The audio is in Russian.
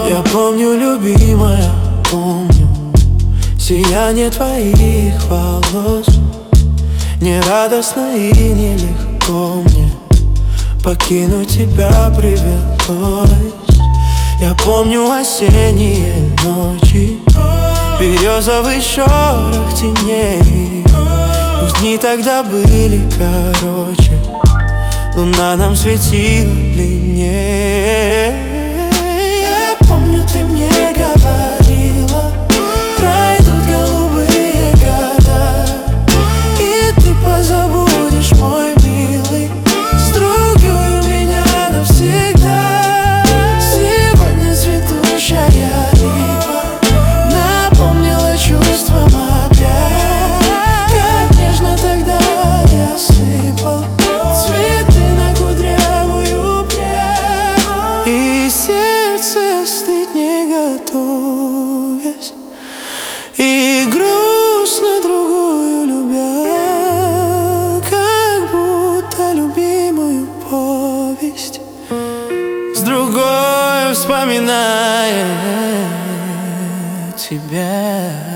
Я помню, любимая, помню сияние твоих волос. Не радостно и нелегко мне покинуть тебя привелось. Я помню осенние ночи, березовый шорох теней. Пусть дни тогда были короче, луна нам светила длиннее. Я помню, ты мне говорила, пройдут голубые года, и ты позабудешь, мой милый, с другой у меня навсегда. Сегодня цветущая липа напомнила чувствам опять, как нежно тогда я сыпал цветы на кудрявую прядь. И сердце остыть не готовясь, и грустно другую любя, как будто любимую повесть с другой вспоминая тебя.